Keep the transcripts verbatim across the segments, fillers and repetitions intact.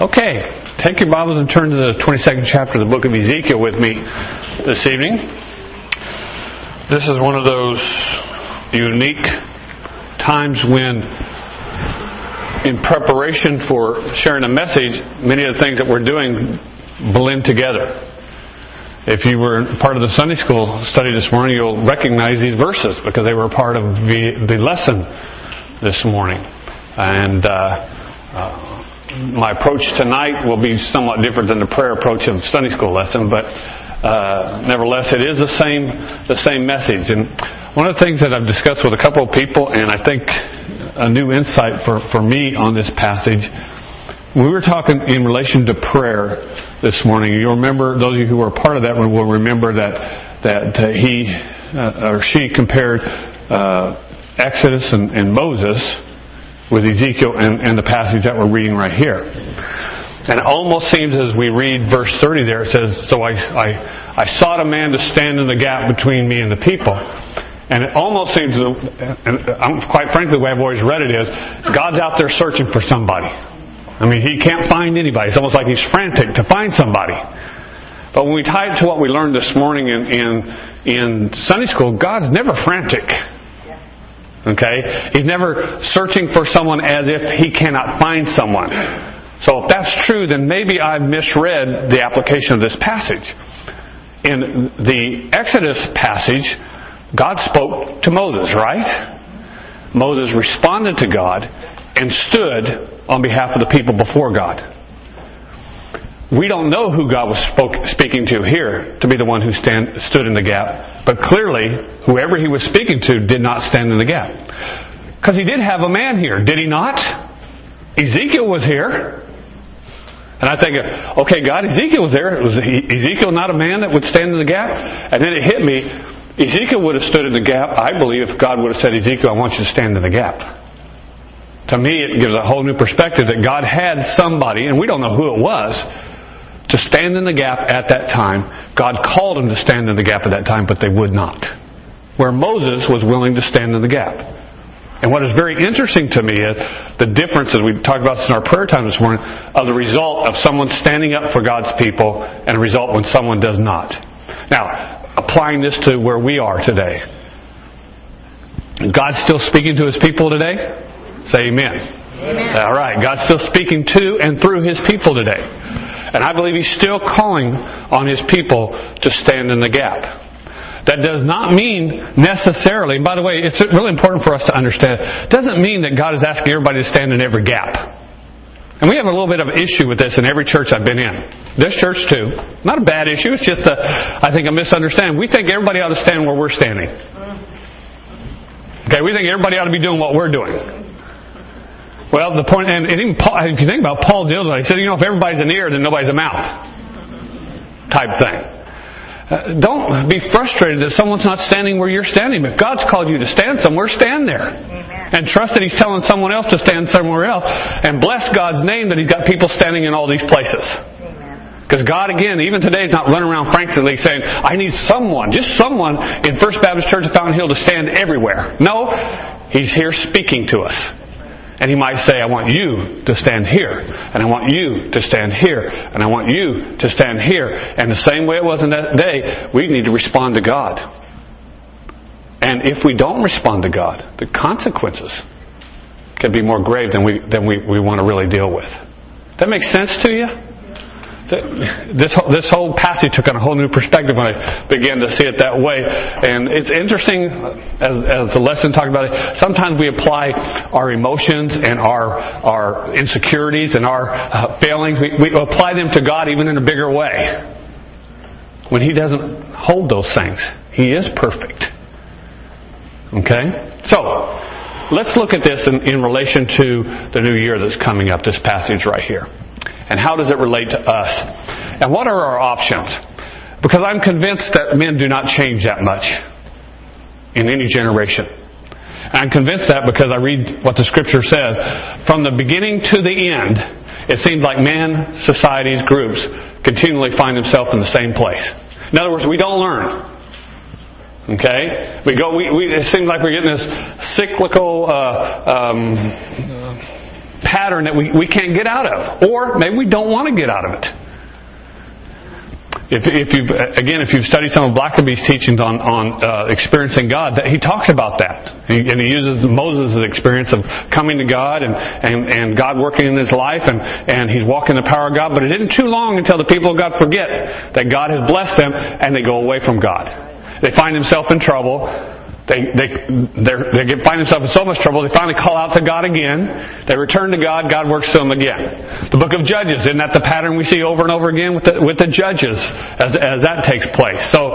Okay, take your Bibles and turn to the twenty-second chapter of the book of Ezekiel with me this evening. This is one of those unique times when, in preparation for sharing a message, many of the things that we're doing blend together. If you were part of the Sunday school study this morning, you'll recognize these verses because they were part of the, the lesson this morning. And uh, uh, my approach tonight will be somewhat different than the prayer approach of the Sunday school lesson, but uh, nevertheless, it is the same the same message. And one of the things that I've discussed with a couple of people, and I think a new insight for, for me on this passage, we were talking in relation to prayer this morning. You'll remember, those of you who were part of that one will remember that that uh, he uh, or she compared uh, Exodus and, and Moses with Ezekiel and, and the passage that we're reading right here. And it almost seems as we read verse thirty there, it says, So I, I, I sought a man to stand in the gap between me and the people. And it almost seems, and I'm, quite frankly, the way I've always read it is, God's out there searching for somebody. I mean, He can't find anybody. It's almost like He's frantic to find somebody. But when we tie it to what we learned this morning in, in, in Sunday school, God's never frantic. Okay? He's never searching for someone as if He cannot find someone. So if that's true, then maybe I've misread the application of this passage. In the Exodus passage, God spoke to Moses, right? Moses responded to God and stood on behalf of the people before God. We don't know who God was spoke, speaking to here to be the one who stand, stood in the gap. But clearly, whoever He was speaking to did not stand in the gap. Because He did have a man here, did He not? Ezekiel was here. And I think, okay, God, Ezekiel was there. Was Ezekiel not a man that would stand in the gap? And then it hit me, Ezekiel would have stood in the gap, I believe, if God would have said, Ezekiel, I want you to stand in the gap. To me, it gives a whole new perspective that God had somebody, and we don't know who it was, to stand in the gap at that time. God called them to stand in the gap at that time, but they would not. Where Moses was willing to stand in the gap. And what is very interesting to me is the difference, as we talked about this in our prayer time this morning, of the result of someone standing up for God's people and the result when someone does not. Now, applying this to where we are today. God's still speaking to His people today? Say amen. Amen. All right. God's still speaking to and through His people today. And I believe He's still calling on His people to stand in the gap. That does not mean necessarily, and by the way, it's really important for us to understand, it doesn't mean that God is asking everybody to stand in every gap. And we have a little bit of an issue with this in every church I've been in. This church too. Not a bad issue, it's just, a, I think, a misunderstanding. We think everybody ought to stand where we're standing. Okay, we think everybody ought to be doing what we're doing. Well, the point, and, and even Paul, if you think about Paul deals with it, he said, you know, if everybody's an ear, then nobody's a mouth. Type thing. Uh, don't be frustrated that someone's not standing where you're standing. If God's called you to stand somewhere, stand there. Amen. And trust that He's telling someone else to stand somewhere else. And bless God's name that He's got people standing in all these places. Because God, again, even today, is not running around frantically saying, I need someone, just someone in First Baptist Church of Fountain Hill to stand everywhere. No, He's here speaking to us. And He might say, I want you to stand here. And I want you to stand here. And I want you to stand here. And the same way it was in that day, we need to respond to God. And if we don't respond to God, the consequences can be more grave than we than we, we want to really deal with. That makes sense to you? This this whole passage took on a whole new perspective when I began to see it that way. And it's interesting, as, as the lesson talked about it, sometimes we apply our emotions and our our insecurities and our uh, failings, we, we apply them to God even in a bigger way. When He doesn't hold those things. He is perfect. Okay? So, let's look at this in, in relation to the new year that's coming up, this passage right here. And how does it relate to us? And what are our options? Because I'm convinced that men do not change that much in any generation. And I'm convinced that because I read what the Scripture says. From the beginning to the end, it seems like men, societies, groups continually find themselves in the same place. In other words, we don't learn. Okay? We go. We, we it seems like we're getting this cyclical uh, um, pattern that we, we can't get out of. Or maybe we don't want to get out of it. If, if you've, again, if you've studied some of Blackaby's teachings on, on uh, experiencing God, that he talks about that. He, and he uses Moses' experience of coming to God and, and, and God working in his life, and, and he's walking in the power of God. But it isn't too long until the people of God forget that God has blessed them, and they go away from God. They find themselves in trouble. They they they get, find themselves in so much trouble, they finally call out to God again. They return to God. God works to them again. The book of Judges, isn't that the pattern we see over and over again with the, with the judges as as that takes place? So,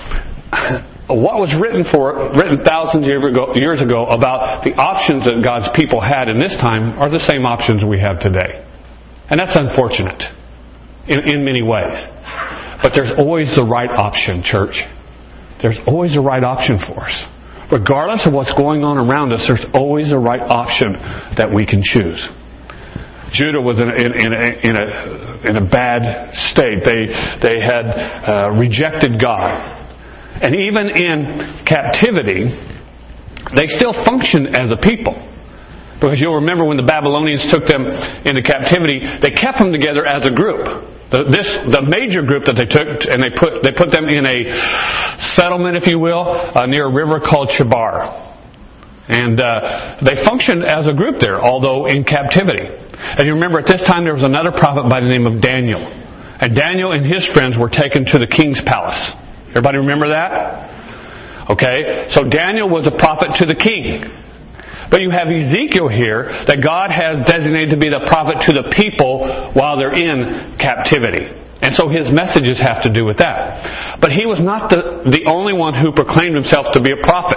what was written for written thousands of years ago, years ago about the options that God's people had in this time are the same options we have today, and that's unfortunate in, in many ways. But there's always the right option, church. There's always a right option for us. Regardless of what's going on around us, there's always a right option that we can choose. Judah was in a, in, in, a, in, a, in a bad state. They, they had uh, rejected God. And even in captivity, they still functioned as a people. Because you'll remember when the Babylonians took them into captivity, they kept them together as a group. The, this, the major group that they took, and they put they put them in a settlement, if you will, uh, near a river called Chebar. And uh, they functioned as a group there, although in captivity. And you remember at this time there was another prophet by the name of Daniel. And Daniel and his friends were taken to the king's palace. Everybody remember that? Okay, so Daniel was a prophet to the king. But you have Ezekiel here that God has designated to be the prophet to the people while they're in captivity. And so his messages have to do with that. But he was not the, the only one who proclaimed himself to be a prophet.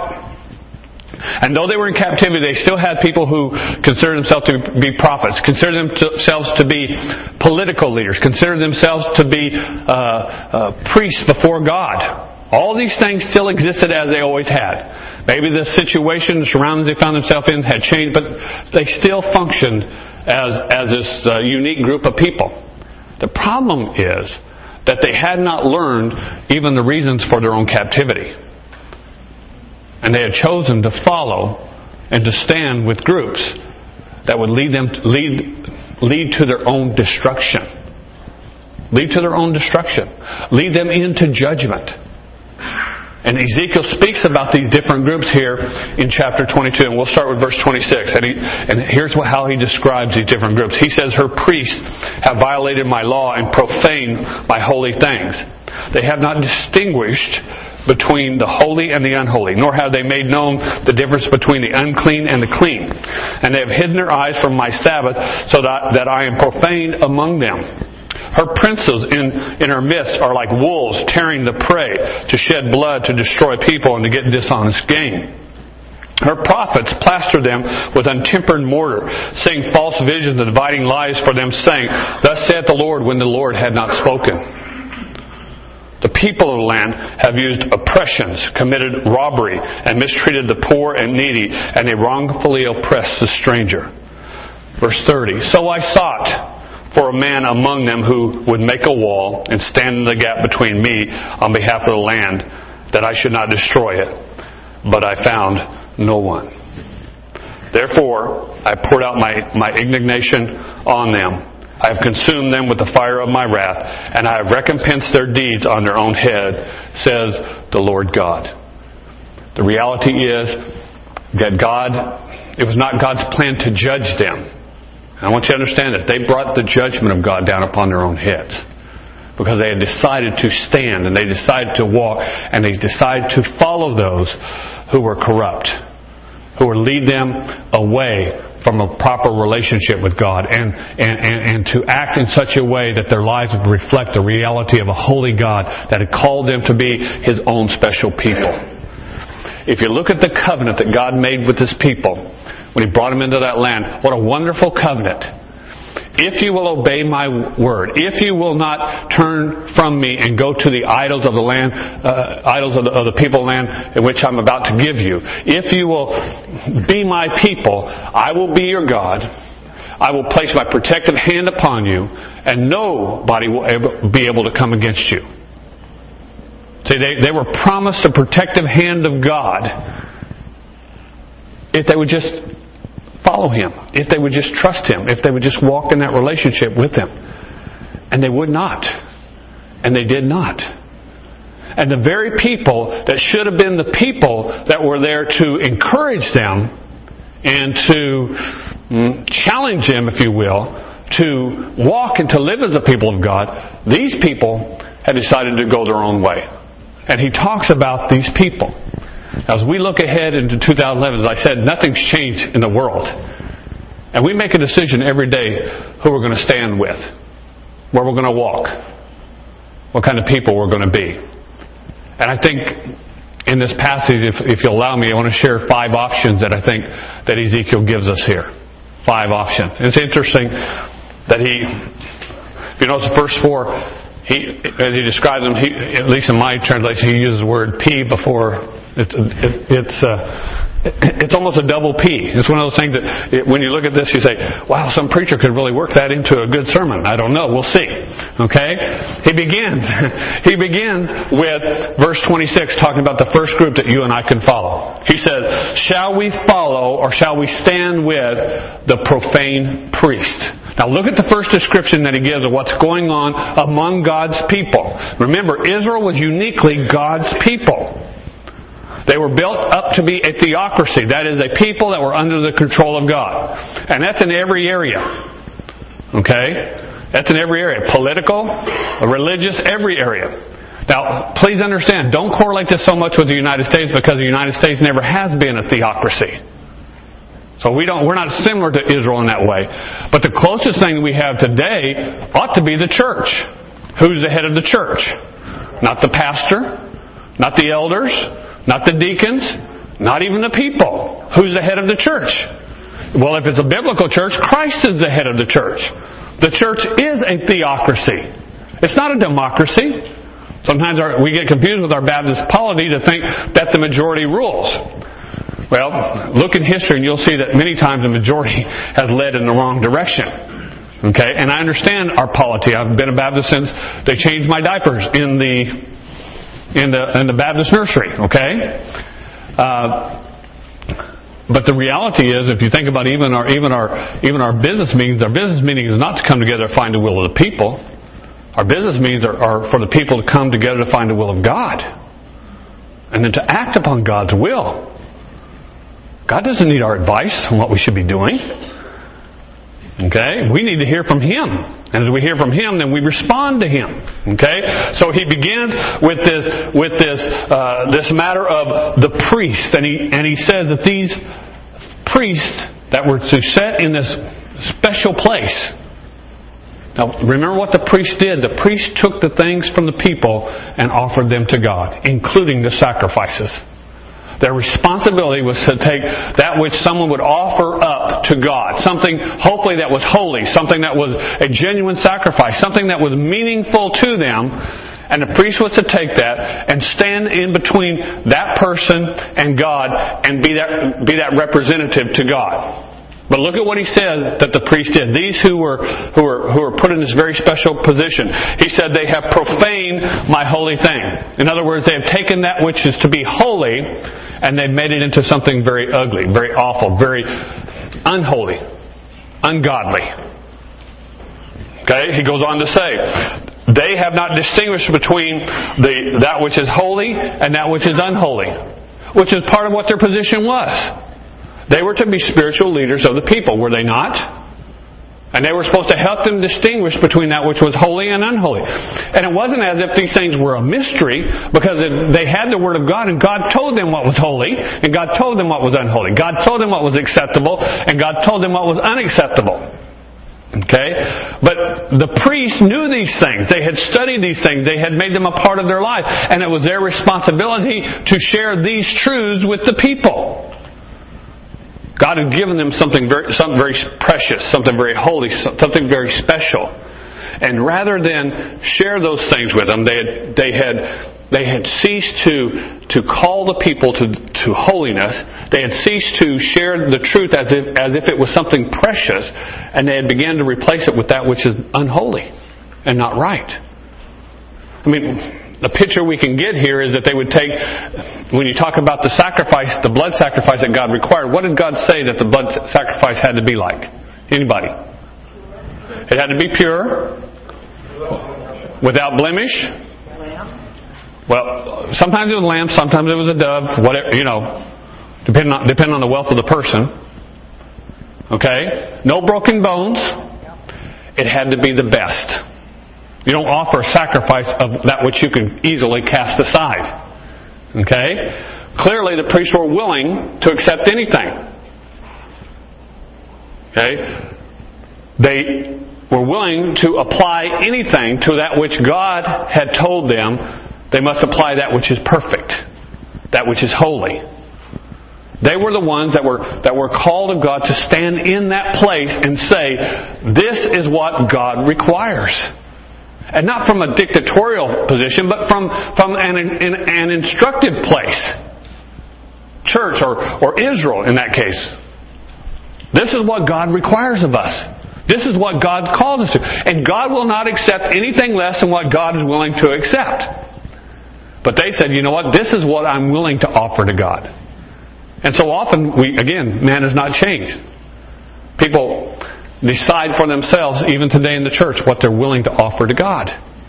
And though they were in captivity, they still had people who considered themselves to be prophets, considered themselves to be political leaders, considered themselves to be uh, uh, priests before God. All these things still existed as they always had. Maybe the situation, the surroundings they found themselves in had changed, but they still functioned as, as this uh, unique group of people. The problem is that they had not learned even the reasons for their own captivity. And they had chosen to follow and to stand with groups that would lead them to, lead, lead to their own destruction. Lead to their own destruction. Lead them into judgment. And Ezekiel speaks about these different groups here in chapter twenty-two. And we'll start with verse twenty-six. And, he, and here's what, how he describes these different groups. He says, "Her priests have violated my law and profaned my holy things. They have not distinguished between the holy and the unholy, nor have they made known the difference between the unclean and the clean. And they have hidden their eyes from my Sabbath, so that, that I am profaned among them. Her princes in, in her midst are like wolves tearing the prey, to shed blood, to destroy people, and to get dishonest gain. Her prophets plaster them with untempered mortar, saying false visions and dividing lies for them, saying, Thus saith the Lord, when the Lord had not spoken. The people of the land have used oppressions, committed robbery, and mistreated the poor and needy, and they wrongfully oppressed the stranger." Verse thirty, "So I sought for a man among them who would make a wall and stand in the gap between me on behalf of the land, that I should not destroy it. But I found no one. Therefore, I poured out my, my indignation on them. I have consumed them with the fire of my wrath, and I have recompensed their deeds on their own head, says the Lord God." The reality is that God, it was not God's plan to judge them. I want you to understand that they brought the judgment of God down upon their own heads, because they had decided to stand, and they decided to walk, and they decided to follow those who were corrupt, who would lead them away from a proper relationship with God, and, and, and, and to act in such a way that their lives would reflect the reality of a holy God that had called them to be His own special people. If you look at the covenant that God made with His people when He brought them into that land, what a wonderful covenant. If you will obey my word, if you will not turn from me and go to the idols of the land, uh, idols of the, of the people land in which I'm about to give you, if you will be my people, I will be your God. I will place my protective hand upon you, and nobody will able, be able to come against you. See, they, they were promised the protective hand of God if they would just follow Him, if they would just trust Him, if they would just walk in that relationship with Him. And they would not. And they did not. And the very people that should have been the people that were there to encourage them and to mm, challenge them, if you will, to walk and to live as a people of God, these people had decided to go their own way. And he talks about these people. As we look ahead into two thousand eleven, as I said, nothing's changed in the world. And we make a decision every day who we're going to stand with, where we're going to walk, what kind of people we're going to be. And I think in this passage, if, if you'll allow me, I want to share five options that I think that Ezekiel gives us here. Five options. It's interesting that he, if you notice the first four, he, as he describes them, he, at least in my translation, he uses the word P before. It's it, it's uh, it's almost a double P. It's one of those things that it, when you look at this, you say, "Wow, some preacher could really work that into a good sermon." I don't know. We'll see. Okay, he begins. he begins with verse twenty-six, talking about the first group that you and I can follow. He says, "Shall we follow, or shall we stand with the profane priest?" Now look at the first description that he gives of what's going on among God's people. Remember, Israel was uniquely God's people. They were built up to be a theocracy. That is, a people that were under the control of God. And that's in every area. Okay? That's in every area. Political, religious, every area. Now, please understand, don't correlate this so much with the United States, because the United States never has been a theocracy. So we don't, we're not similar to Israel in that way. But the closest thing we have today ought to be the church. Who's the head of the church? Not the pastor, not the elders, not the deacons, not even the people. Who's the head of the church? Well, if it's a biblical church, Christ is the head of the church. The church is a theocracy. It's not a democracy. Sometimes our, we get confused with our Baptist polity to think that the majority rules. Well, look in history and you'll see that many times the majority has led in the wrong direction. Okay? And I understand our polity. I've been a Baptist since they changed my diapers in the in the in the Baptist nursery. Okay? Uh, but the reality is, if you think about even our even our even our business meetings, our business meeting is not to come together to find the will of the people. Our business meetings are, are for the people to come together to find the will of God. And then to act upon God's will. God doesn't need our advice on what we should be doing. Okay? We need to hear from Him. And as we hear from Him, then we respond to Him. Okay? So he begins with this with this uh, this matter of the priest. And he and he says that these priests that were to set in this special place. Now, remember what the priest did. The priest took the things from the people and offered them to God, including the sacrifices. Their responsibility was to take that which someone would offer up to God. Something, hopefully, that was holy. Something that was a genuine sacrifice. Something that was meaningful to them. And the priest was to take that and stand in between that person and God and be that, be that representative to God. But look at what he says that the priest did. These who were who were who were put in this very special position. He said, they have profaned my holy thing. In other words, they have taken that which is to be holy and they've made it into something very ugly, very awful, very unholy, ungodly. Okay? He goes on to say, they have not distinguished between the that which is holy and that which is unholy, which is part of what their position was. They were to be spiritual leaders of the people, were they not? And they were supposed to help them distinguish between that which was holy and unholy. And it wasn't as if these things were a mystery, because they had the Word of God, and God told them what was holy, and God told them what was unholy. God told them what was acceptable, and God told them what was unacceptable. Okay? But the priests knew these things. They had studied these things. They had made them a part of their life. And it was their responsibility to share these truths with the people. God had given them something very, something very precious, something very holy, something very special. And rather than share those things with them, they had, they had, they had ceased to, to call the people to, to holiness. They had ceased to share the truth as if, as if it was something precious. And they had begun to replace it with that which is unholy and not right. I mean, the picture we can get here is that they would take, when you talk about the sacrifice, the blood sacrifice that God required, what did God say that the blood sacrifice had to be like? Anybody? It had to be pure, without blemish. Well, sometimes it was a lamb, sometimes it was a dove, whatever, you know, depending on, depending on the wealth of the person. Okay? No broken bones. It had to be the best. You don't offer a sacrifice of that which you can easily cast aside. Okay? Clearly the priests were willing to accept anything. Okay? They were willing to apply anything to that which God had told them. They must apply that which is perfect, that which is holy. They were the ones that were that were called of God to stand in that place and say, this is what God requires. And not from a dictatorial position, but from, from an, an, an instructive place. Church or, or Israel in that case. This is what God requires of us. This is what God called us to. And God will not accept anything less than what God is willing to accept. But they said, you know what, this is what I'm willing to offer to God. And so often, we again, man has not changed. People decide for themselves, even today in the church, what they're willing to offer to God.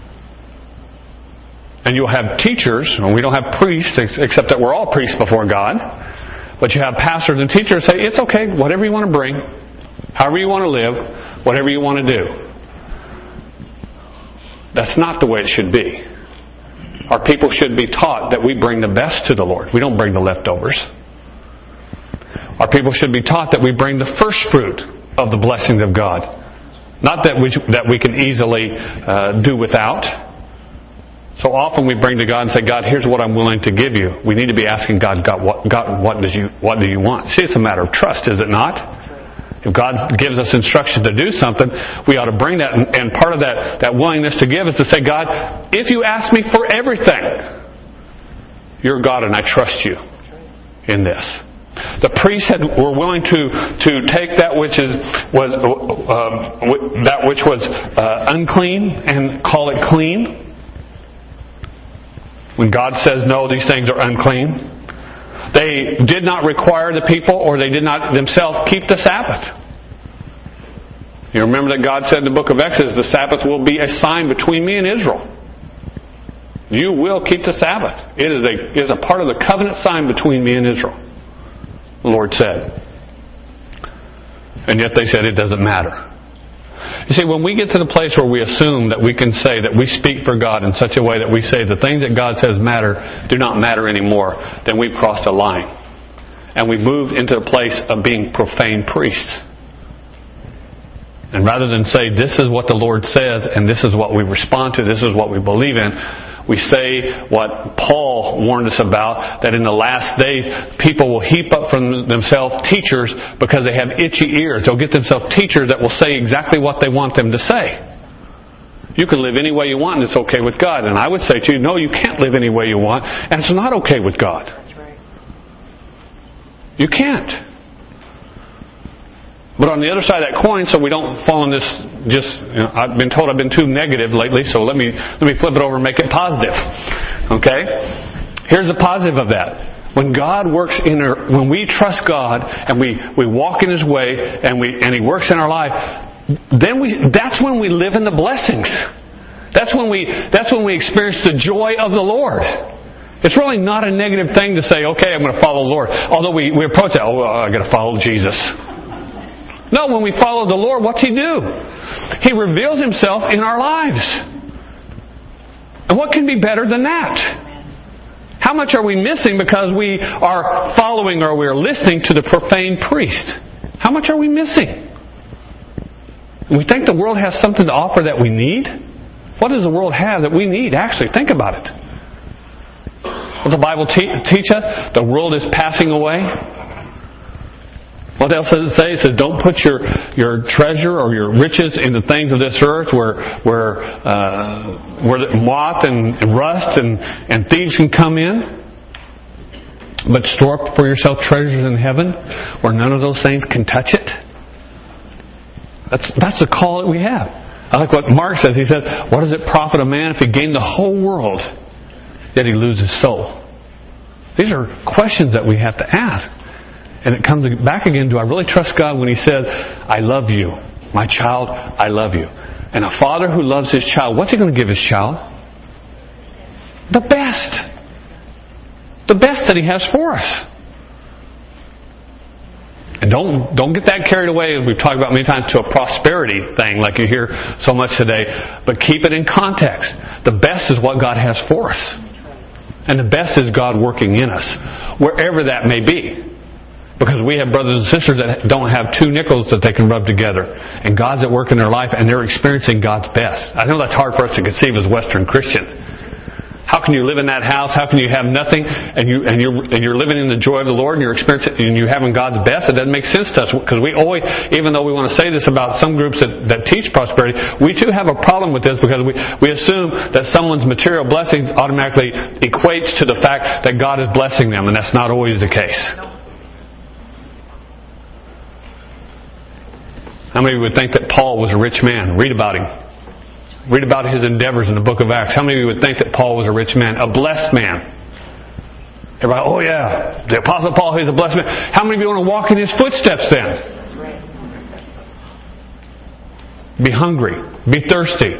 And you'll have teachers, and we don't have priests, except that we're all priests before God. But you have pastors and teachers say, it's okay, whatever you want to bring, however you want to live, whatever you want to do. That's not the way it should be. Our people should be taught that we bring the best to the Lord. We don't bring the leftovers. Our people should be taught that we bring the first fruit of the blessings of God. Not that we, that we can easily uh, do without. So often we bring to God and say, God, here's what I'm willing to give you. We need to be asking God, God, what, God, what, does you, what do you want? See, it's a matter of trust, is it not? If God gives us instructions to do something, we ought to bring that. And, and part of that, that willingness to give is to say, God, if you ask me for everything, you're God and I trust you in this. The priests had, were willing to, to take that which is was um, that which was uh, unclean and call it clean. When God says no, these things are unclean. They did not require the people, or they did not themselves keep the Sabbath. You remember that God said in the book of Exodus, the Sabbath will be a sign between me and Israel. You will keep the Sabbath. It is a, it is a part of the covenant sign between me and Israel, the Lord said. And yet they said it doesn't matter. You see, when we get to the place where we assume that we can say that we speak for God in such a way that we say the things that God says matter do not matter anymore, then we've crossed a line. And we move into the place of being profane priests. And rather than say, this is what the Lord says, and this is what we respond to, this is what we believe in, we say what Paul warned us about, that in the last days, people will heap up from themselves teachers because they have itchy ears. They'll get themselves teachers that will say exactly what they want them to say. You can live any way you want and it's okay with God. And I would say to you, no, you can't live any way you want and it's not okay with God. That's right. You can't. But on the other side of that coin, so we don't fall in this just, you know, I've been told I've been too negative lately, so let me let me flip it over and make it positive. Okay? Here's the positive of that. When God works in our, when we trust God and we, we walk in His way and we and He works in our life, then we that's when we live in the blessings. That's when we that's when we experience the joy of the Lord. It's really not a negative thing to say, okay, I'm going to follow the Lord. Although we, we approach that, oh, well, I've got to follow Jesus. No, when we follow the Lord, what's He do? He reveals Himself in our lives. And what can be better than that? How much are we missing because we are following or we are listening to the profane priest? How much are we missing? And we think the world has something to offer that we need? What does the world have that we need? Actually, think about it. What does the Bible te- teach us? The world is passing away. What else does it say? It says, don't put your, your treasure or your riches in the things of this earth where where uh, where the moth and, and rust and, and thieves can come in. But store up for yourself treasures in heaven where none of those things can touch it. That's that's the call that we have. I like what Mark says. He said, what does it profit a man if he gained the whole world yet he loses his soul? These are questions that we have to ask. And it comes back again, do I really trust God when He said, I love you, my child, I love you. And a father who loves his child, what's he going to give his child? The best. The best that He has for us. And don't don't get that carried away, as we've talked about many times, to a prosperity thing like you hear so much today. But keep it in context. The best is what God has for us. And the best is God working in us, wherever that may be. Because we have brothers and sisters that don't have two nickels that they can rub together. And God's at work in their life, and they're experiencing God's best. I know that's hard for us to conceive as Western Christians. How can you live in that house? How can you have nothing and you and you're and you're living in the joy of the Lord and you're experiencing and you're having God's best? It doesn't make sense to us, because we always, even though we want to say this about some groups that, that teach prosperity, we too have a problem with this, because we we assume that someone's material blessings automatically equates to the fact that God is blessing them, and that's not always the case. How many would think that Paul was a rich man? Read about him. Read about his endeavors in the book of Acts. How many of you would think that Paul was a rich man? A blessed man. Everybody, oh yeah, the Apostle Paul, he's a blessed man. How many of you want to walk in his footsteps then? Be hungry. Be thirsty.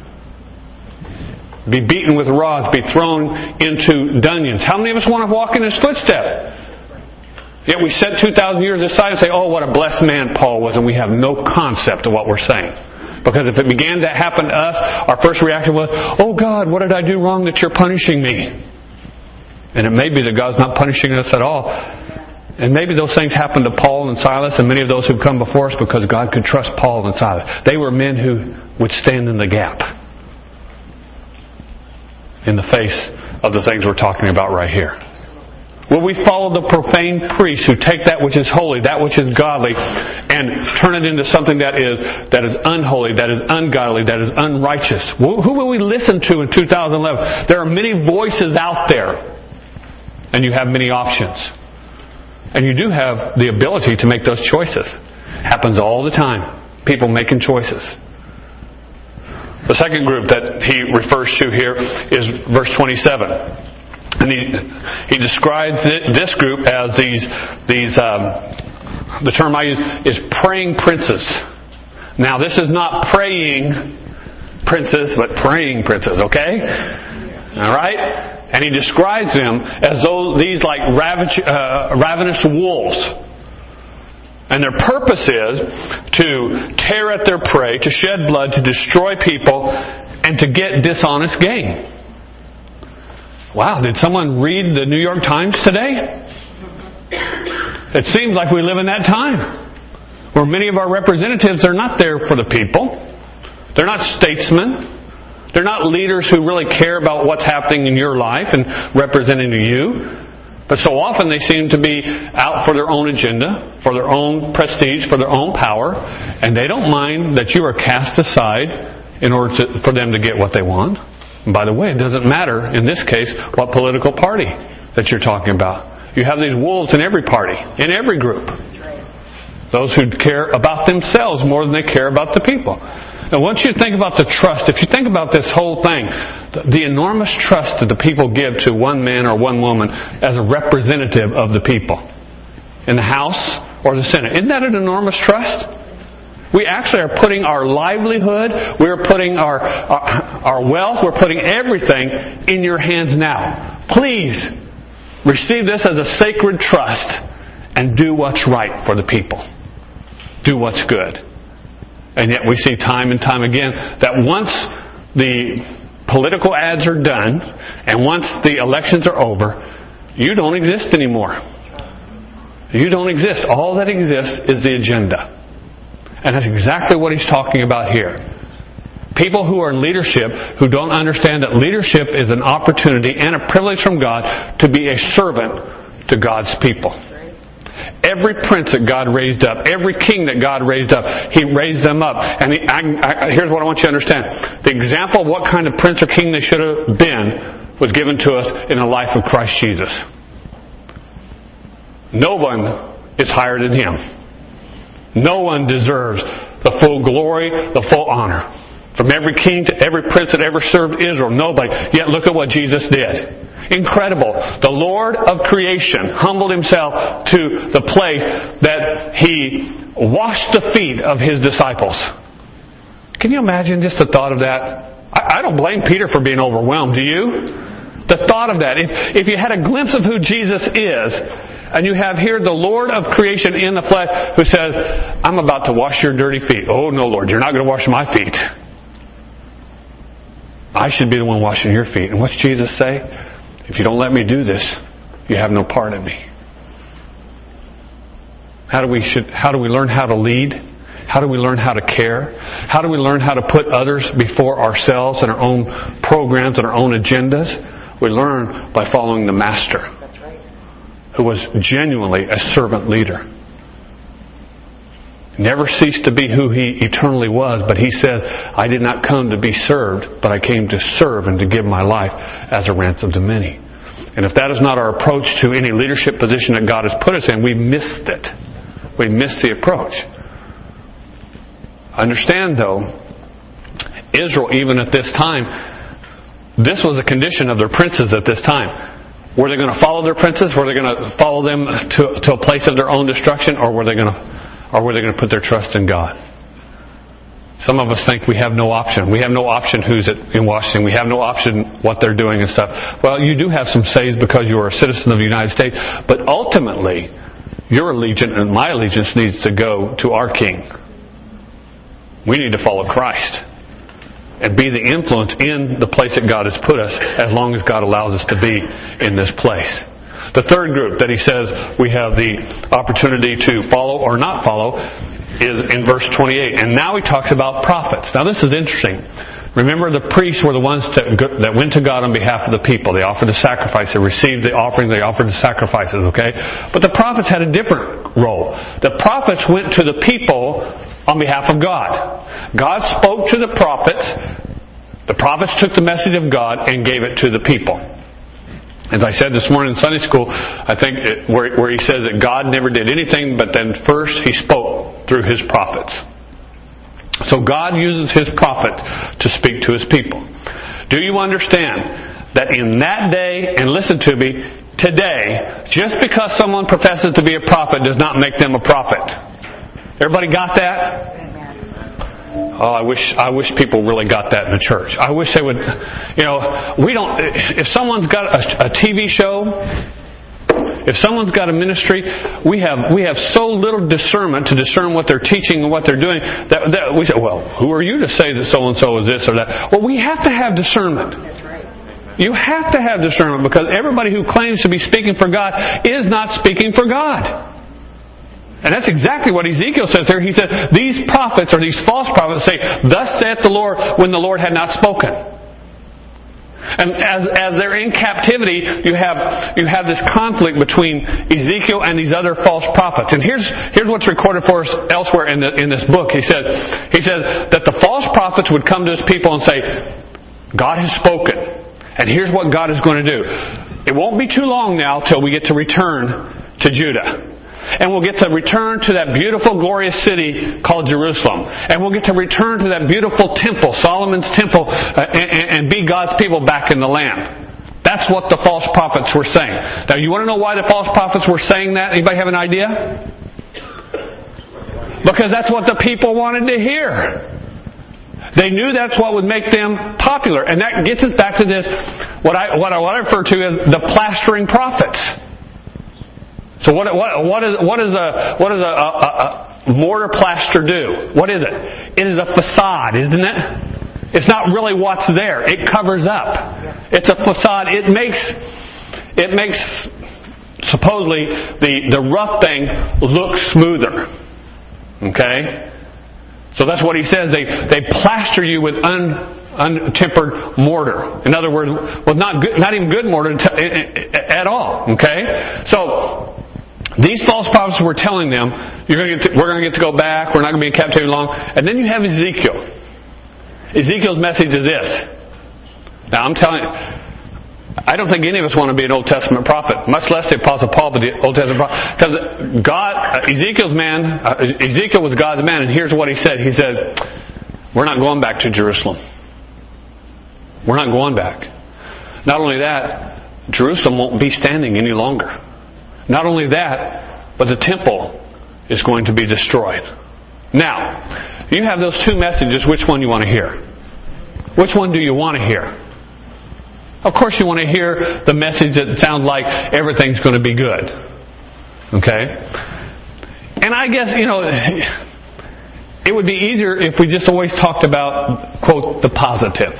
Be beaten with rods. Be thrown into dungeons. How many of us want to walk in his footsteps? Yet we set two thousand years aside and say, oh, what a blessed man Paul was, and we have no concept of what we're saying. Because if it began to happen to us, our first reaction was, oh God, what did I do wrong that you're punishing me? And it may be that God's not punishing us at all. And maybe those things happened to Paul and Silas and many of those who've come before us because God could trust Paul and Silas. They were men who would stand in the gap in the face of the things we're talking about right here. Will we follow the profane priests who take that which is holy, that which is godly, and turn it into something that is that is unholy, that is ungodly, that is unrighteous? Who will we listen to in two thousand eleven? There are many voices out there, and you have many options. And you do have the ability to make those choices. It happens all the time. People making choices. The second group that he refers to here is verse twenty-seven. And he, he describes it, this group as these, these um, the term I use is praying princes. Now this is not praying princes, but praying princes, okay? Alright? And he describes them as though these like ravage, uh, ravenous wolves. And their purpose is to tear at their prey, to shed blood, to destroy people, and to get dishonest gain. Wow, did someone read the New York Times today? It seems like we live in that time where many of our representatives are not there for the people. They're not statesmen. They're not leaders who really care about what's happening in your life and representing you. But so often they seem to be out for their own agenda, for their own prestige, for their own power, and they don't mind that you are cast aside in order to, for them to get what they want. And by the way, it doesn't matter, in this case, what political party that you're talking about. You have these wolves in every party, in every group. Those who care about themselves more than they care about the people. Now, once you think about the trust, if you think about this whole thing, the enormous trust that the people give to one man or one woman as a representative of the people in the House or the Senate, isn't that an enormous trust? We actually are putting our livelihood, we're putting our, our our wealth, we're putting everything in your hands now. Please receive this as a sacred trust and do what's right for the people. Do what's good. And yet we see time and time again that once the political ads are done and once the elections are over, you don't exist anymore. You don't exist. All that exists is the agenda. And that's exactly what he's talking about here. People who are in leadership who don't understand that leadership is an opportunity and a privilege from God to be a servant to God's people. Every prince that God raised up, every king that God raised up, He raised them up. And he, I, I, here's what I want you to understand. The example of what kind of prince or king they should have been was given to us in the life of Christ Jesus. No one is higher than Him. No one deserves the full glory, the full honor. From every king to every prince that ever served Israel, nobody. Yet look at what Jesus did. Incredible. The Lord of creation humbled himself to the place that he washed the feet of his disciples. Can you imagine just the thought of that? I, I don't blame Peter for being overwhelmed. Do you? The thought of that. If, if you had a glimpse of who Jesus is, and you have here the Lord of creation in the flesh who says, I'm about to wash your dirty feet. Oh no, Lord, you're not going to wash my feet. I should be the one washing your feet. And what's Jesus say? If you don't let me do this, you have no part in me. How do we should, how do we learn how to lead? How do we learn how to care? How do we learn how to put others before ourselves and our own programs and our own agendas? We learn by following the Master, who was genuinely a servant leader. Never ceased to be who he eternally was, but he said, I did not come to be served, but I came to serve and to give my life as a ransom to many. And if that is not our approach to any leadership position that God has put us in, we missed it. We missed the approach. Understand, though, Israel, even at this time, this was a condition of their princes at this time. Were they going to follow their princes? Were they going to follow them to, to a place of their own destruction? Or were they going to Or were they going to put their trust in God? Some of us think we have no option. We have no option who's in Washington. We have no option what they're doing and stuff. Well, you do have some says because you are a citizen of the United States. But ultimately, your allegiance and my allegiance needs to go to our King. We need to follow Christ and be the influence in the place that God has put us as long as God allows us to be in this place. The third group that he says we have the opportunity to follow or not follow is in verse twenty-eight. And now he talks about prophets. Now this is interesting. Remember, the priests were the ones to, that went to God on behalf of the people. They offered the sacrifice. They received the offering. They offered the sacrifices, okay? But the prophets had a different role. The prophets went to the people on behalf of God. God spoke to the prophets. The prophets took the message of God and gave it to the people. As I said this morning in Sunday school, I think it, where, where he says that God never did anything, but then first he spoke through his prophets. So God uses his prophet to speak to his people. Do you understand that in that day, and listen to me, today, just because someone professes to be a prophet does not make them a prophet? Everybody got that? Oh, I wish I wish people really got that in the church. I wish they would, you know, we don't, if someone's got a, a T V show, if someone's got a ministry, we have we have so little discernment to discern what they're teaching and what they're doing that, that we say, well, who are you to say that so-and-so is this or that? Well, we have to have discernment. You have to have discernment because everybody who claims to be speaking for God is not speaking for God. And that's exactly what Ezekiel says here. He said, these prophets, or these false prophets, say, thus saith the Lord, when the Lord had not spoken. And as as they're in captivity, you have you have this conflict between Ezekiel and these other false prophets. And here's here's what's recorded for us elsewhere in the in this book. He said he says that the false prophets would come to his people and say, God has spoken, and here's what God is going to do. It won't be too long now till we get to return to Judah. And we'll get to return to that beautiful, glorious city called Jerusalem. And we'll get to return to that beautiful temple, Solomon's temple, uh, and, and be God's people back in the land. That's what the false prophets were saying. Now, you want to know why the false prophets were saying that? Anybody have an idea? Because that's what the people wanted to hear. They knew that's what would make them popular. And that gets us back to this, what I, what I, what I refer to as the plastering prophets. So what what what is what is a what does a, a, a mortar plaster do? What is it? It is a facade, isn't it? It's not really what's there. It covers up. It's a facade. It makes it makes supposedly the the rough thing look smoother. Okay? So that's what he says. They they plaster you with un untempered mortar. In other words, well, not good, not even good mortar at all. Okay? So these false prophets were telling them, "You're going to get to, we're going to get to go back. We're not going to be in captivity long." And then you have Ezekiel. Ezekiel's message is this. Now, I'm telling you, I don't think any of us want to be an Old Testament prophet, much less the Apostle Paul, but the Old Testament prophet. Because God, Ezekiel's man, Ezekiel was God's man, and here's what he said. He said, We're not going back to Jerusalem. We're not going back. Not only that, Jerusalem won't be standing any longer. Not only that, but the temple is going to be destroyed. Now, you have those two messages. Which one you want to hear? Which one do you want to hear? Of course you want to hear the message that sounds like everything's going to be good. Okay? And I guess, you know, it would be easier if we just always talked about, quote, the positive.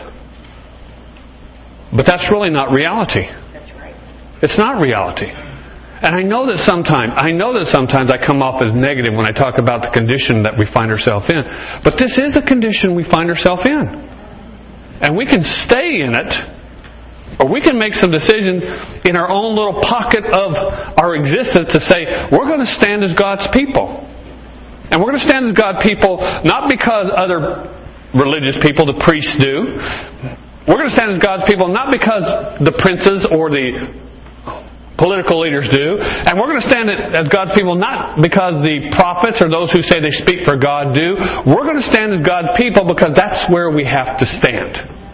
But that's really not reality. That's right. It's not reality. And I know that sometimes, I know that sometimes I come off as negative when I talk about the condition that we find ourselves in. But this is a condition we find ourselves in. And we can stay in it, or we can make some decision in our own little pocket of our existence to say, we're going to stand as God's people. And we're going to stand as God's people not because other religious people, the priests, do. We're going to stand as God's people not because the princes or the political leaders do. And we're going to stand as God's people not because the prophets or those who say they speak for God do. We're going to stand as God's people because that's where we have to stand.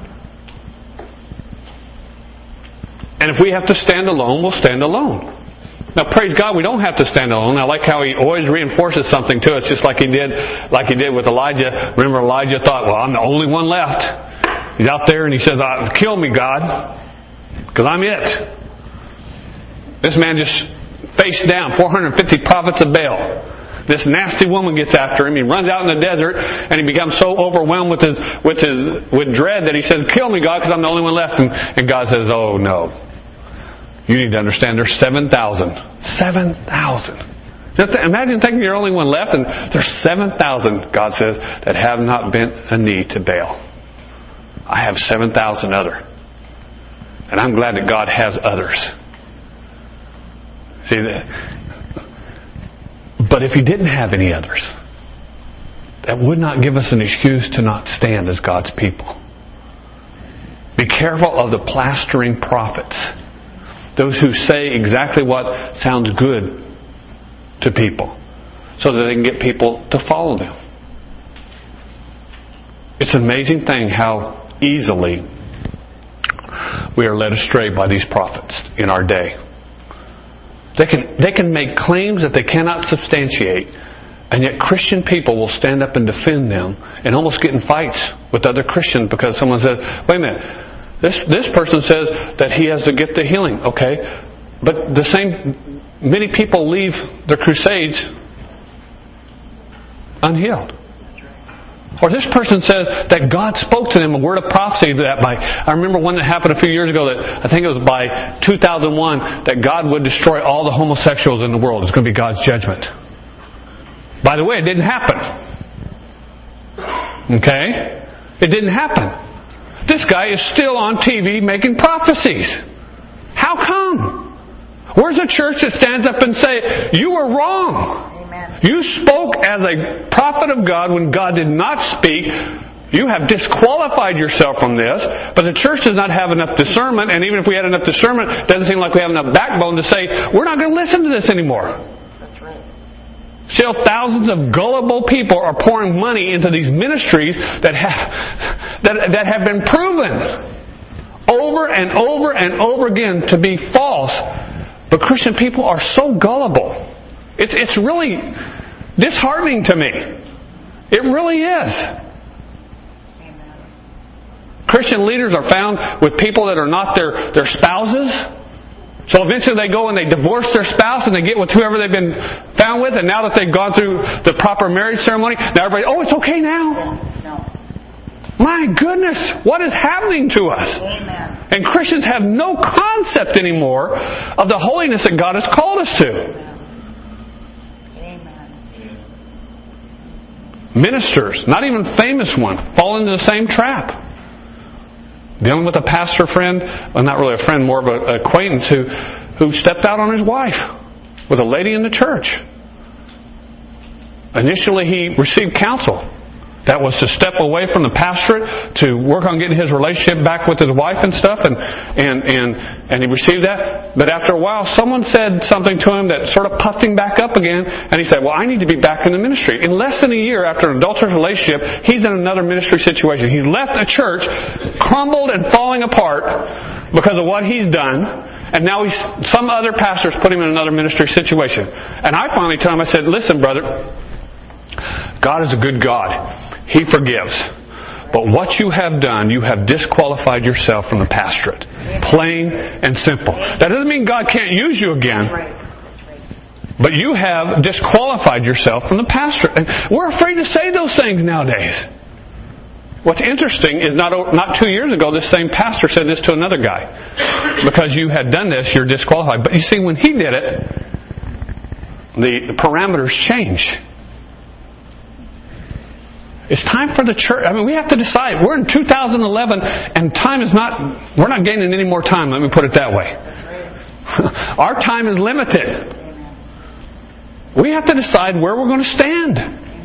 And if we have to stand alone, we'll stand alone. Now, praise God, we don't have to stand alone. I like how he always reinforces something to us, just like he did, like he did with Elijah. Remember, Elijah thought, well, I'm the only one left. He's out there and he says, kill me, God, because I'm it. This man just faced down four hundred fifty prophets of Baal. This nasty woman gets after him. He runs out in the desert and he becomes so overwhelmed with his with his with dread that he says, kill me, God, because I'm the only one left. And, and God says, oh, no. You need to understand there's seven thousand. seven thousand. Imagine thinking you're the only one left and there's seven thousand, God says, that have not bent a knee to Baal. I have seven thousand other. And I'm glad that God has others. See that? But if He didn't have any others, that would not give us an excuse to not stand as God's people. Be careful of the plastering prophets. Those who say exactly what sounds good to people so that they can get people to follow them. It's an amazing thing how easily we are led astray by these prophets in our day. They can, they can make claims that they cannot substantiate, and yet Christian people will stand up and defend them and almost get in fights with other Christians because someone says, wait a minute, this, this person says that he has the gift of healing. Okay, but the same, many people leave their crusades unhealed. Or this person said that God spoke to them a word of prophecy that by, I remember one that happened a few years ago that I think it was by two thousand one that God would destroy all the homosexuals in the world. It's going to be God's judgment. By the way, it didn't happen. Okay? It didn't happen. This guy is still on T V making prophecies. How come? Where's a church that stands up and say, you were wrong? You spoke as a prophet of God when God did not speak. You have disqualified yourself from this. But the church does not have enough discernment. And even if we had enough discernment, it doesn't seem like we have enough backbone to say, we're not going to listen to this anymore. That's right. Still, thousands of gullible people are pouring money into these ministries that have, that, that have been proven over and over and over again to be false. But Christian people are so gullible. It's it's really disheartening to me. It really is. Amen. Christian leaders are found with people that are not their, their spouses. So eventually they go and they divorce their spouse and they get with whoever they've been found with. And now that they've gone through the proper marriage ceremony, now everybody, oh, it's okay now. No. My goodness, what is happening to us? Amen. And Christians have no concept anymore of the holiness that God has called us to. Ministers, not even famous ones, fall into the same trap. Dealing with a pastor friend, well, not really a friend, more of an acquaintance who, who stepped out on his wife with a lady in the church. Initially, he received counsel. that was to step away from the pastorate to work on getting his relationship back with his wife and stuff, and and and and he received that. But after a while, someone said something to him that sort of puffed him back up again, and he said, well, I need to be back in the ministry. In less than a year after an adulterous relationship, he's in another ministry situation. He left a church crumbled and falling apart because of what he's done, and now he's some other pastors put him in another ministry situation. And I finally told him, I said, listen, brother, God is a good God. He forgives. But what you have done, you have disqualified yourself from the pastorate. Plain and simple. That doesn't mean God can't use you again. But you have disqualified yourself from the pastorate. And we're afraid to say those things nowadays. What's interesting is not not two years ago, this same pastor said this to another guy. Because you had done this, you're disqualified. But you see, when he did it, the parameters changed. It's time for the church. I mean, we have to decide. We're in two thousand eleven, and time is not, we're not gaining any more time, let me put it that way. Our time is limited. We have to decide where we're going to stand.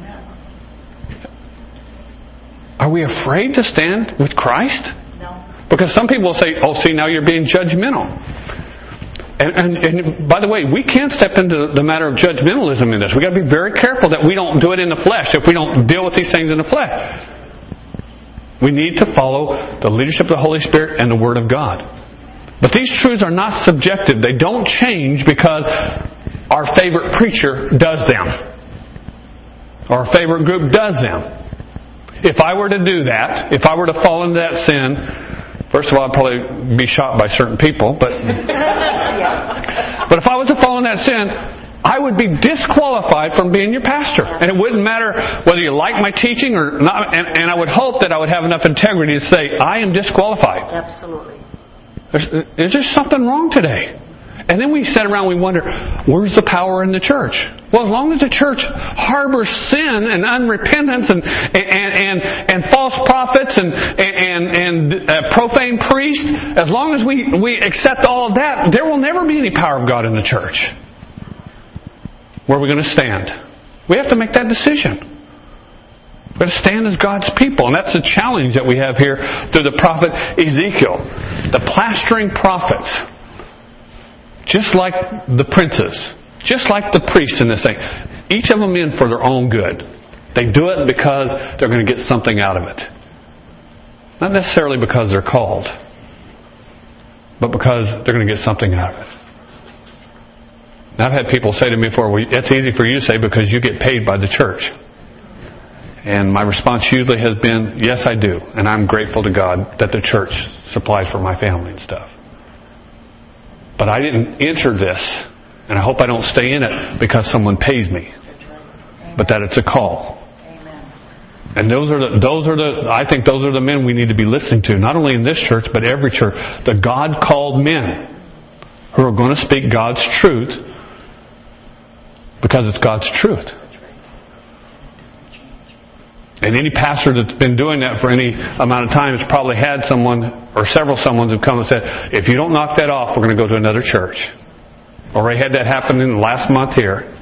Are we afraid to stand with Christ? No. Because some people will say, oh, see, now you're being judgmental. And, and, and by the way, we can't step into the matter of judgmentalism in this. We've got to be very careful that we don't do it in the flesh, if we don't deal with these things in the flesh. We need to follow the leadership of the Holy Spirit and the Word of God. But these truths are not subjective. They don't change because our favorite preacher does them. Or our favorite group does them. If I were to do that, if I were to fall into that sin, first of all, I'd probably be shot by certain people, but but if I was to fall in that sin, I would be disqualified from being your pastor. And it wouldn't matter whether you like my teaching or not, and, and I would hope that I would have enough integrity to say, I am disqualified. Absolutely. There's, there's just something wrong today. And then we sit around and we wonder, where's the power in the church? Well, as long as the church harbors sin and unrepentance and and and, and false prophets and and and uh, profane priests, as long as we, we accept all of that, there will never be any power of God in the church. Where are we going to stand? We have to make that decision. We're going to stand as God's people. And that's the challenge that we have here through the prophet Ezekiel. The plastering prophets. Just like the princes. Just like the priests in this thing. Each of them in for their own good. They do it because they're going to get something out of it. Not necessarily because they're called. But because they're going to get something out of it. Now, I've had people say to me before, well, it's easy for you to say because you get paid by the church. And my response usually has been, yes, I do. And I'm grateful to God that the church supplies for my family and stuff. But I didn't enter this, and I hope I don't stay in it because someone pays me. But that it's a call. And those are the, those are the, I think those are the men we need to be listening to, not only in this church, but every church. The God-called men who are going to speak God's truth because it's God's truth. And any pastor that's been doing that for any amount of time has probably had someone or several someones who've come and said, if you don't knock that off, we're going to go to another church. Already had that happen in the last month here.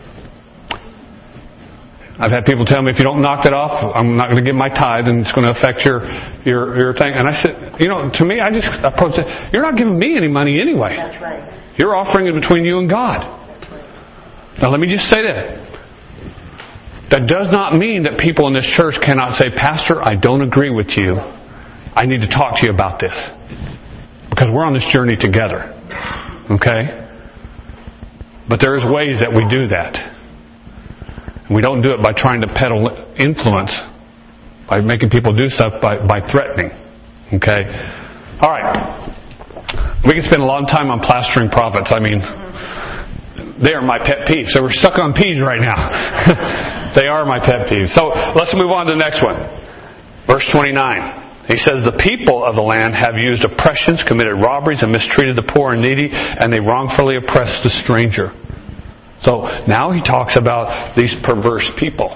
I've had people tell me, if you don't knock that off, I'm not going to give my tithe and it's going to affect your your, your thing. And I said, you know, to me, I just approached it, you're not giving me any money anyway. That's right. You're offering it between you and God. Now let me just say that. That does not mean that people in this church cannot say, Pastor, I don't agree with you. I need to talk to you about this. Because we're on this journey together. Okay? But there is ways that we do that. And we don't do it by trying to peddle influence. By making people do stuff by, by threatening. Okay? Alright. We can spend a lot of time on plastering prophets. I mean, they are my pet peeves. So we're stuck on peas right now. They are my pet peeves. So let's move on to the next one. Verse twenty-nine. He says, the people of the land have used oppressions, committed robberies, and mistreated the poor and needy, and they wrongfully oppressed the stranger. So now he talks about these perverse people.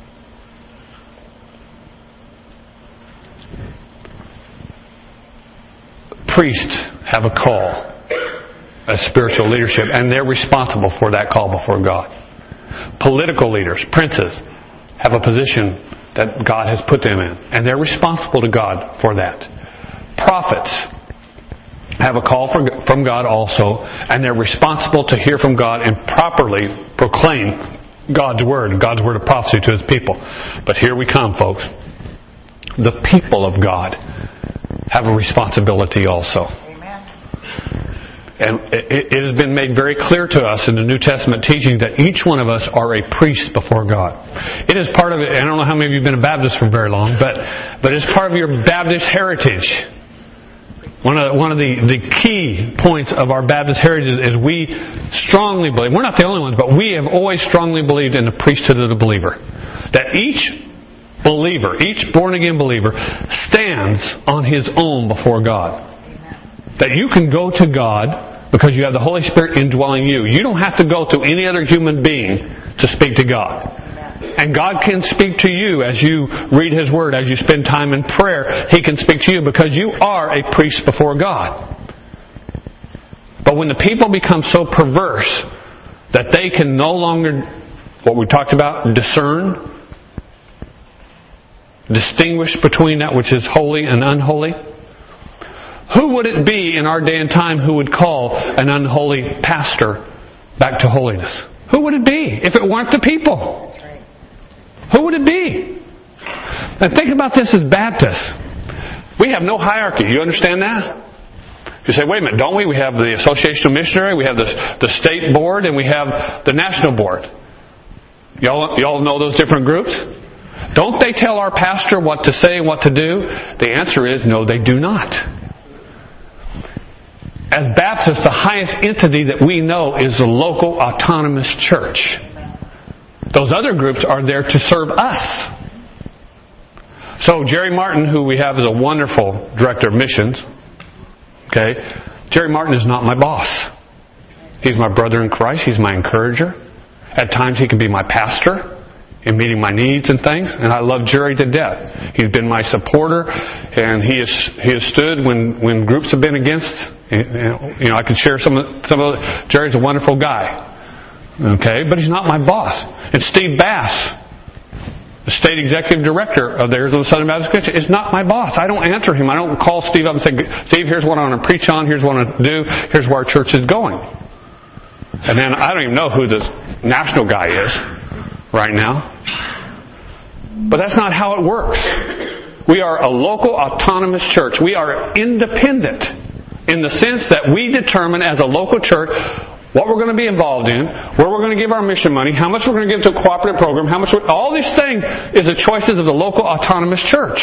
Priests have a call as spiritual leadership, and they're responsible for that call before God. Political leaders, princes, have a position that God has put them in. And they're responsible to God for that. Prophets have a call from God also, and they're responsible to hear from God and properly proclaim God's Word, God's Word of prophecy to His people. But here we come, folks. The people of God have a responsibility also. Amen. And it, it has been made very clear to us in the New Testament teaching that each one of us are a priest before God. It is part of it. I don't know how many of you have been a Baptist for very long, but but it's part of your Baptist heritage. One of, one of the, the key points of our Baptist heritage is we strongly believe, we're not the only ones, but we have always strongly believed in the priesthood of the believer. That each believer, each born-again believer, stands on his own before God. That you can go to God because you have the Holy Spirit indwelling you. You don't have to go to any other human being to speak to God. And God can speak to you as you read His Word, as you spend time in prayer. He can speak to you because you are a priest before God. But when the people become so perverse that they can no longer, what we talked about, discern, distinguish between that which is holy and unholy, who would it be in our day and time who would call an unholy pastor back to holiness? Who would it be if it weren't the people? Who would it be? Now think about this as Baptists. We have no hierarchy. You understand that? You say, wait a minute, don't we? We have the Association of Missionary, we have the, the state board, and we have the national board. Y'all, y'all know those different groups? Don't they tell our pastor what to say and what to do? The answer is no, they do not. As Baptists, the highest entity that we know is the local autonomous church. Those other groups are there to serve us. So Jerry Martin, who we have as a wonderful director of missions, okay, Jerry Martin is not my boss. He's my brother in Christ. He's my encourager. At times he can be my pastor in meeting my needs and things, and I love Jerry to death. He's been my supporter, and he has he has stood when, when groups have been against. You know, I can share some of some of. Jerry's a wonderful guy. Okay, but he's not my boss. And Steve Bass, the state executive director of the Arizona Southern Baptist Convention, is not my boss. I don't answer him. I don't call Steve up and say, Steve, here's what I want to preach on. Here's what I want to do. Here's where our church is going. And then I don't even know who the national guy is right now. But that's not how it works. We are a local autonomous church. We are independent in the sense that we determine as a local church what we're going to be involved in, where we're going to give our mission money, how much we're going to give to a cooperative program, how much we're, all these things is the choices of the local autonomous church.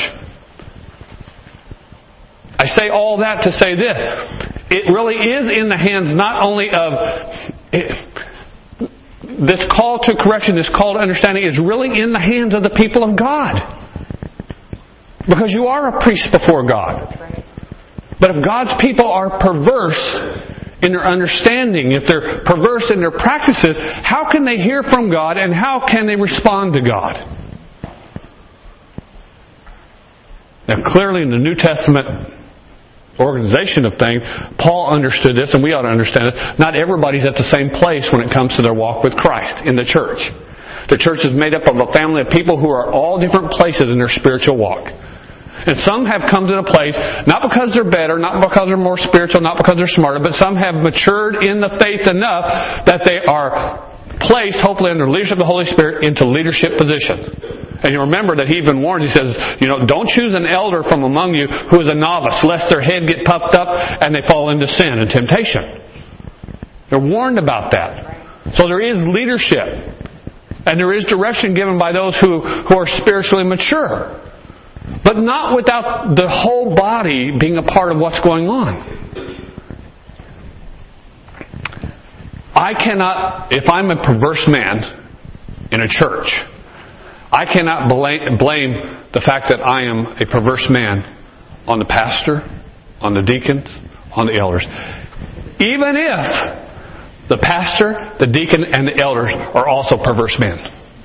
I say all that to say this. It really is in the hands not only of it, this call to correction, this call to understanding is really in the hands of the people of God. Because you are a priest before God. But if God's people are perverse in their understanding, if they're perverse in their practices, how can they hear from God and how can they respond to God? Now clearly in the New Testament organization of things, Paul understood this and we ought to understand it. Not everybody's at the same place when it comes to their walk with Christ in the church. The church is made up of a family of people who are all different places in their spiritual walk. And some have come to a place, not because they're better, not because they're more spiritual, not because they're smarter, but some have matured in the faith enough that they are placed, hopefully under the leadership of the Holy Spirit, into leadership positions. And you remember that he even warns, he says, you know, don't choose an elder from among you who is a novice, lest their head get puffed up and they fall into sin and temptation. They're warned about that. So there is leadership. And there is direction given by those who, who are spiritually mature. But not without the whole body being a part of what's going on. I cannot, if I'm a perverse man in a church, I cannot blame, blame the fact that I am a perverse man on the pastor, on the deacons, on the elders. Even if the pastor, the deacon, and the elders are also perverse men.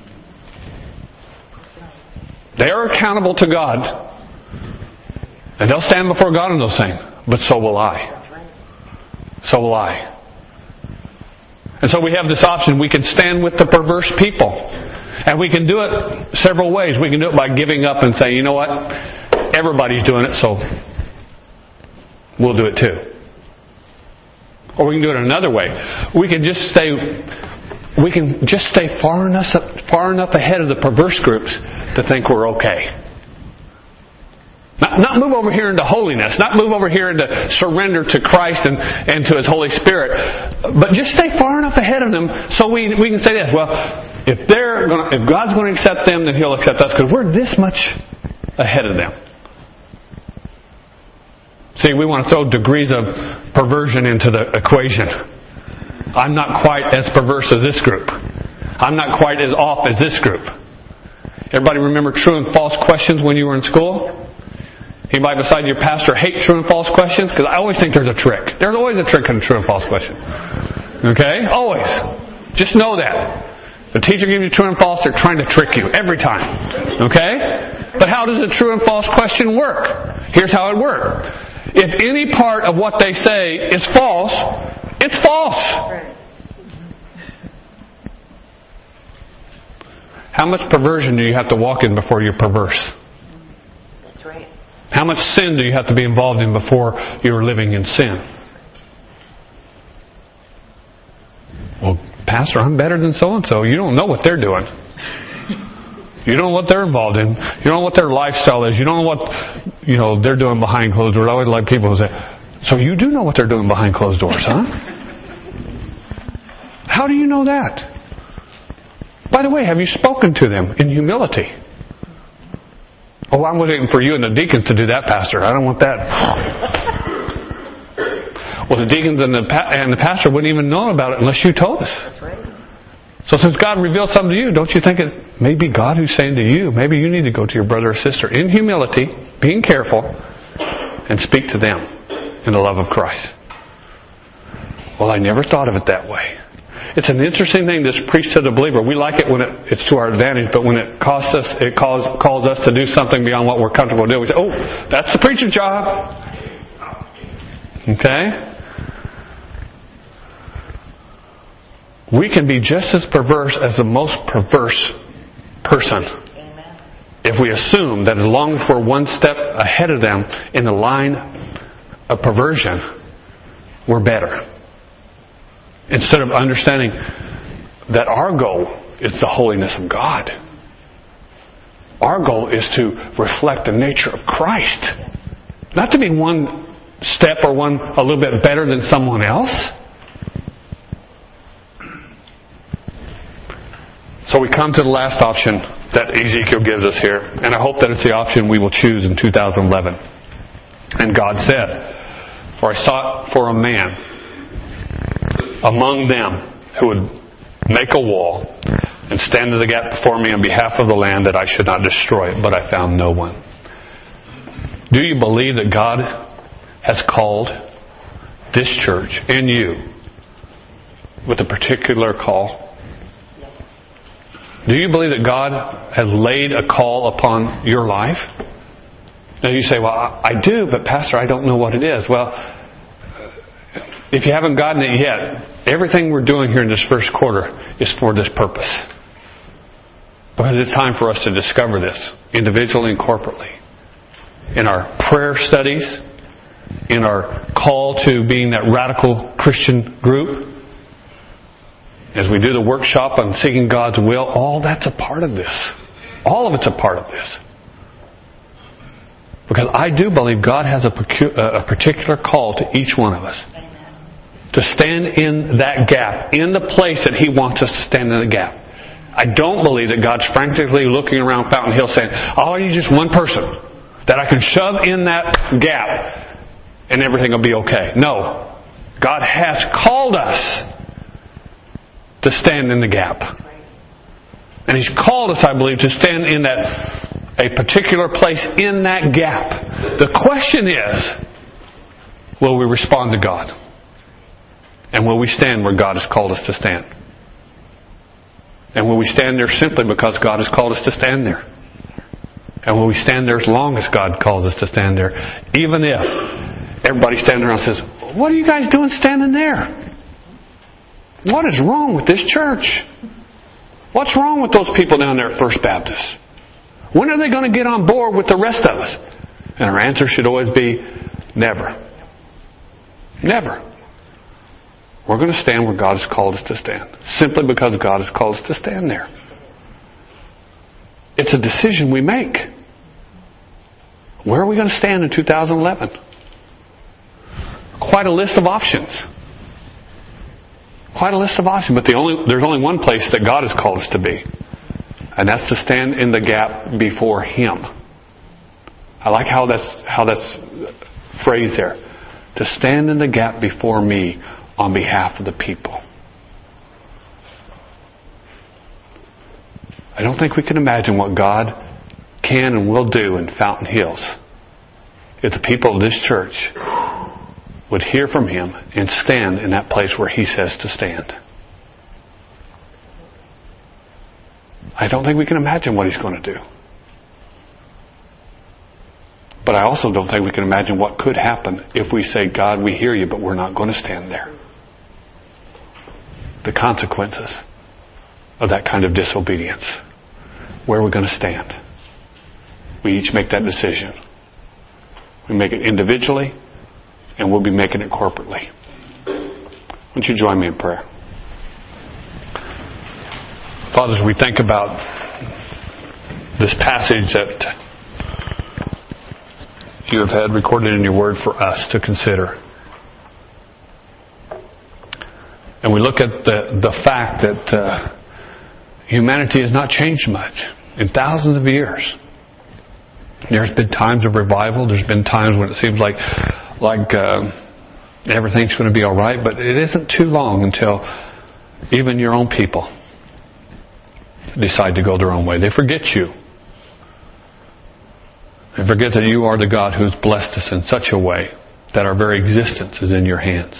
They are accountable to God. And they'll stand before God on those things. But so will I. So will I. And so we have this option. We can stand with the perverse people. And we can do it several ways. We can do it by giving up and saying, you know what? Everybody's doing it, so we'll do it too. Or we can do it another way. We can just stay we can just stay far enough far enough ahead of the perverse groups to think we're okay. Not, not move over here into holiness, not move over here into surrender to Christ and, and to His Holy Spirit, but just stay far enough ahead of them so we we can say this, well, if they're gonna, if God's going to accept them, then He'll accept us because we're this much ahead of them. See, we want to throw degrees of perversion into the equation. I'm not quite as perverse as this group. I'm not quite as off as this group. Everybody remember true and false questions when you were in school? Anybody beside your pastor hate true and false questions? Because I always think there's a trick. There's always a trick in a true and false question. Okay? Always. Just know that. The teacher gives you true and false, they're trying to trick you every time. Okay? But how does a true and false question work? Here's how it works. If any part of what they say is false, it's false. How much perversion do you have to walk in before you're perverse? That's right. How much sin do you have to be involved in before you're living in sin? Well, Pastor, I'm better than so-and-so. You don't know what they're doing. You don't know what they're involved in. You don't know what their lifestyle is. You don't know what, you know, they're doing behind closed doors. I always like people who say, so you do know what they're doing behind closed doors, huh? How do you know that? By the way, have you spoken to them in humility? Oh, I'm waiting for you and the deacons to do that, Pastor. I don't want that. Well, the deacons and the, and the pastor wouldn't even know about it unless you told us. That's right. So since God revealed something to you, don't you think it may be God who's saying to you, maybe you need to go to your brother or sister in humility, being careful, and speak to them in the love of Christ? Well, I never thought of it that way. It's an interesting thing, this priesthood of believer. We like it when it, it's to our advantage, but when it costs us, it calls, calls us to do something beyond what we're comfortable doing. We say, oh, that's the preacher's job. Okay? We can be just as perverse as the most perverse person. Amen. If we assume that as long as we're one step ahead of them in the line of perversion, we're better. Instead of understanding that our goal is the holiness of God. Our goal is to reflect the nature of Christ. Not to be one step or one a little bit better than someone else. So we come to the last option that Ezekiel gives us here. And I hope that it's the option we will choose in two thousand eleven. And God said, for I sought for a man among them who would make a wall and stand in the gap before me on behalf of the land that I should not destroy it, but I found no one. Do you believe that God has called this church and you with a particular call? Do you believe that God has laid a call upon your life? Now you say, well, I do, but Pastor, I don't know what it is. Well, if you haven't gotten it yet, everything we're doing here in this first quarter is for this purpose. Because it's time for us to discover this, individually and corporately. In our prayer studies, in our call to being that radical Christian group, as we do the workshop on seeking God's will, all that's a part of this. All of it's a part of this. Because I do believe God has a, pecu- a particular call to each one of us. To stand in that gap, in the place that He wants us to stand in the gap. I don't believe that God's frantically looking around Fountain Hill saying, oh, I need just one person that I can shove in that gap and everything will be okay. No. God has called us to stand in the gap. And He's called us, I believe, to stand in that a particular place in that gap. The question is, will we respond to God? And will we stand where God has called us to stand? And will we stand there simply because God has called us to stand there? And will we stand there as long as God calls us to stand there? Even if everybody standing around says, what are you guys doing standing there? What is wrong with this church? What's wrong with those people down there at First Baptist? When are they going to get on board with the rest of us? And our answer should always be, never. Never. We're going to stand where God has called us to stand. Simply because God has called us to stand there. It's a decision we make. Where are we going to stand in two thousand eleven? Quite a list of options. Quite a list of options. But the only, there's only one place that God has called us to be. And that's to stand in the gap before Him. I like how that's, how that's phrased there. To stand in the gap before me on behalf of the people. I don't think we can imagine what God can and will do in Fountain Hills if the people of this church would hear from Him and stand in that place where He says to stand. I don't think we can imagine what He's going to do. But I also don't think we can imagine what could happen if we say, God, we hear you, but we're not going to stand there. The consequences of that kind of disobedience. Where are we going to stand? We each make that decision. We make it individually, and we'll be making it corporately. Won't you join me in prayer? Father, as we think about this passage that You have had recorded in Your Word for us to consider, and we look at the, the fact that uh, humanity has not changed much in thousands of years. There's been times of revival. There's been times when it seems like like uh, everything's going to be all right, but it isn't too long until even your own people decide to go their own way. They forget You. They forget that You are the God who's blessed us in such a way that our very existence is in Your hands.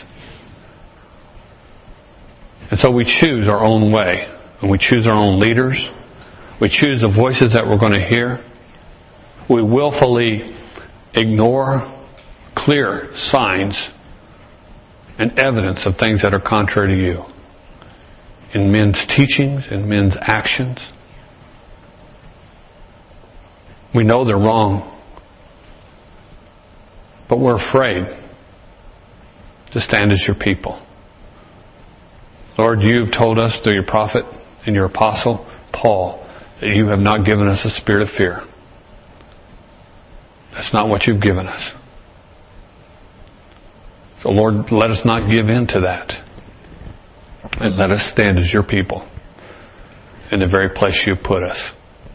And so we choose our own way, and we choose our own leaders. We choose the voices that we're going to hear. We willfully ignore clear signs and evidence of things that are contrary to You in men's teachings, in men's actions. We know they're wrong, but we're afraid to stand as Your people. Lord, You've told us through Your prophet and Your apostle, Paul, that You have not given us a spirit of fear. That's not what You've given us. So Lord, let us not give in to that. And let us stand as Your people in the very place You've put us.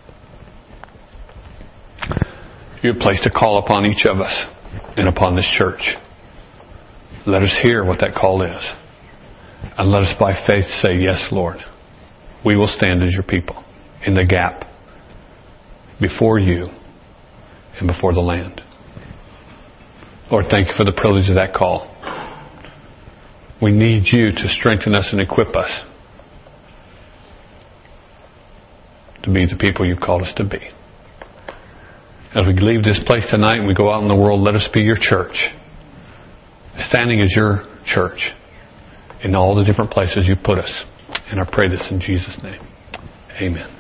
You have placed a call upon each of us and upon this church. Let us hear what that call is. And let us by faith say, yes, Lord, we will stand as Your people in the gap before You and before the land. Lord, thank You for the privilege of that call. We need You to strengthen us and equip us to be the people You've called us to be. As we leave this place tonight and we go out in the world, let us be Your church, standing as Your church in all the different places You put us. And I pray this in Jesus' name. Amen.